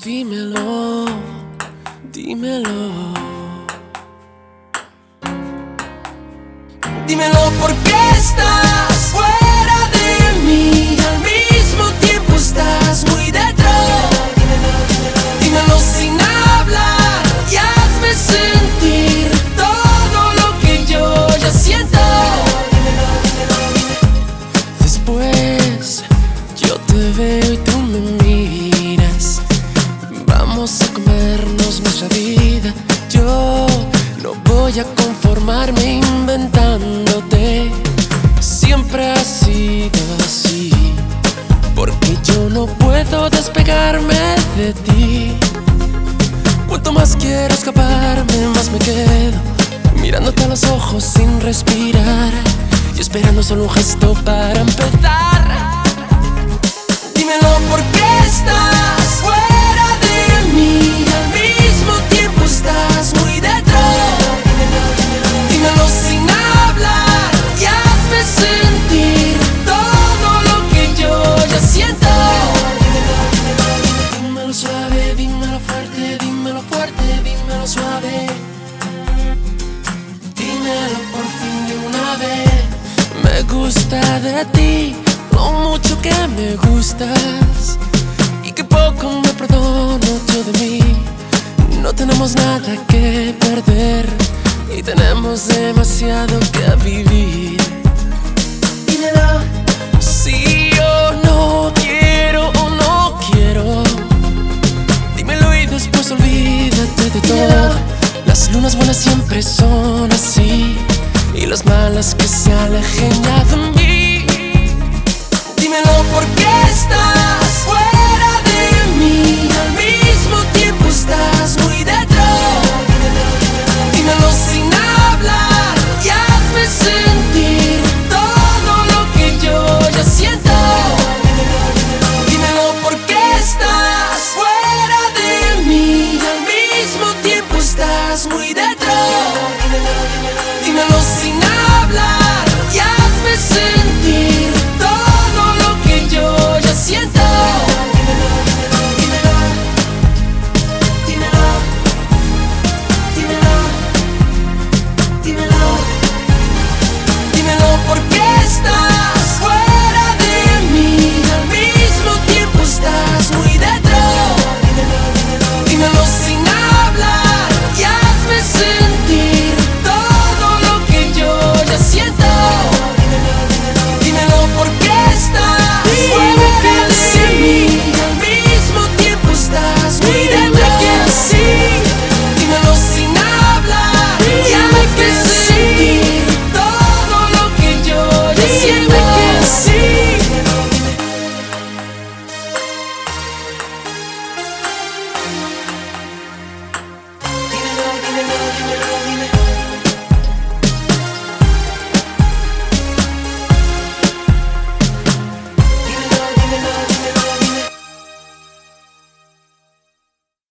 Dímelo, dímelo. Dímelo por qué estás fuera de mí y al mismo tiempo estás muy dentro. Dímelo sin hablar y hazme sentir todo lo que yo ya siento. Después yo te veo y tú me miras. Vamos a comernos nuestra vida. Yo no voy a conformarme inventándote. Siempre ha sido así, porque yo no puedo despegarme de ti. Cuanto más quiero escaparme, más me quedo mirándote a los ojos sin respirar y esperando solo un gesto para empezar. Dímelo por qué estás fuera de mí y al mismo tiempo estás muy dentro. Dímelo sin hablar y hazme sentir todo lo que yo ya siento. Dímelo suave, dímelo fuerte, dímelo fuerte, dímelo suave. Dímelo por fin de una vez. Me gusta de ti lo mucho que me gustas y que poco me perdono yo de mí. No tenemos nada que perder y tenemos demasiado que vivir. Dímelo si yo no quiero o no quiero. Dímelo y después olvídate de todo. Las lunas buenas siempre son así y las malas que se alejen ya de mí. Dímelo por qué estás